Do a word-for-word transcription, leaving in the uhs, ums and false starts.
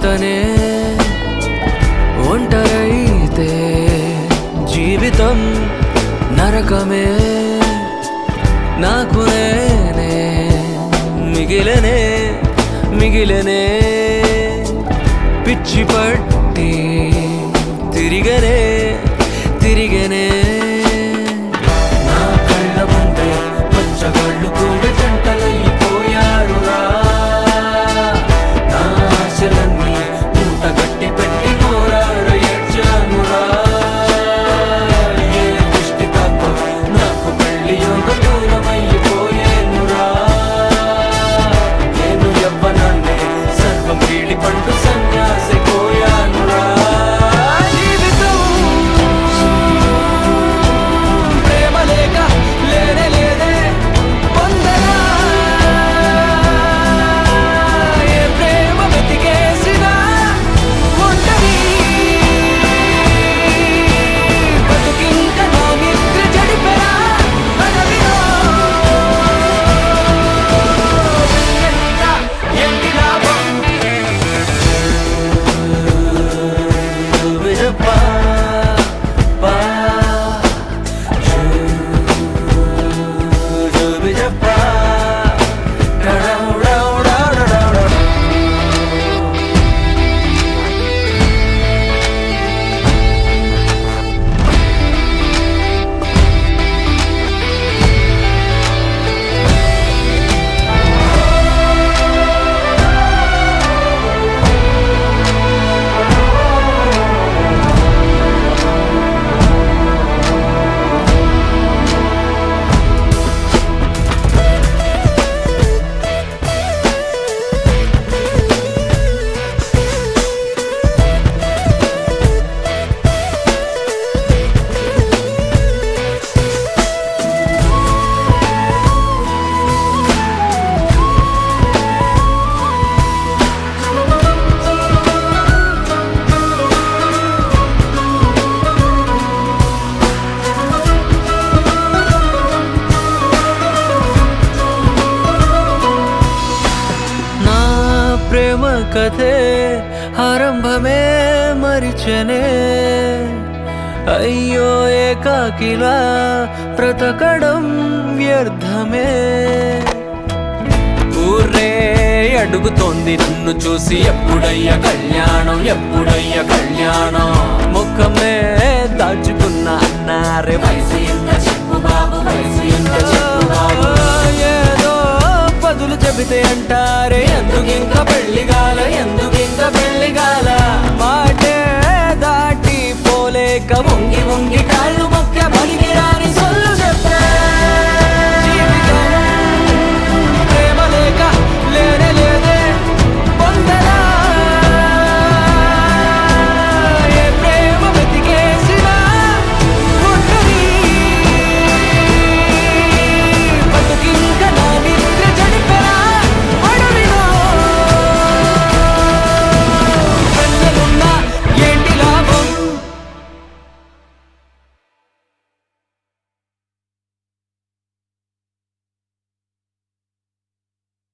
పక్కనే ఒంటరైతే జీవితం నరకమే. నాకు నేనే మిగిలనే మిగిలనే పిచ్చి పట్టి తిరిగనే తిరిగనే. నా కళ్ళ ముందే పచ్చగళ్ళు కూడా జంటలైపోయారురా. నా ఆశలన్నీ మూట గట్టి పెట్టి కోరారు ఏడ్చానురా. ఏ దృష్టి తప్ప నాకు పెళ్లి యోగ దూరమైపోయేనురా. నేను యవ్వనాన్నే సర్వం వీడి పండు సన్యాసి పోయానురా. ప్రేమ కథే ఆరంభమే మరిచనే. అయ్యో ఏకాకిలా బ్రతకడం వ్యర్థమే. ఊరే అడుగుతోంది నన్ను చూసి ఎప్పుడయ్య కళ్యాణం ఎప్పుడయ్య కళ్యాణం. ముఖమే దాచుకున్న అన్నారే వయసు ఎంత చెప్పు బాబు వయసు ఎంత చెప్పు బాబు. ఏదో పదులు చెబితే అంటారే ఎందుకింక పెళ్లి గాల ఎందుకింక